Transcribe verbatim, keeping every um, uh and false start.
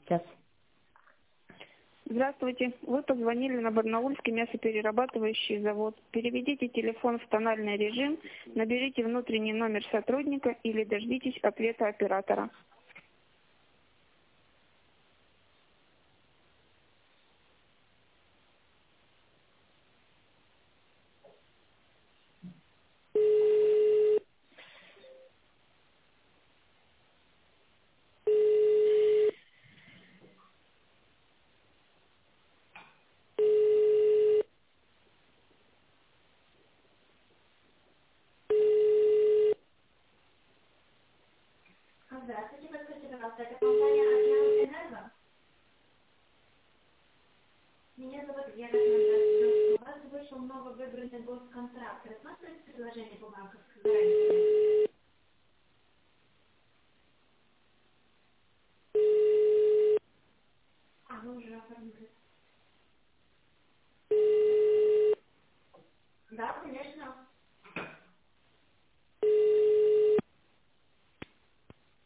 Сейчас. Здравствуйте. Вы позвонили на Барнаульский мясоперерабатывающий завод. Переведите телефон в тональный режим, наберите внутренний номер сотрудника или дождитесь ответа оператора. Здравствуйте, подскажите, пожалуйста, это компания Альянс Энерго? Меня зовут Вера Кондратьевна. У вас вышел новый выбранный госконтракт. Рассматриваете предложение по банковской гарантии?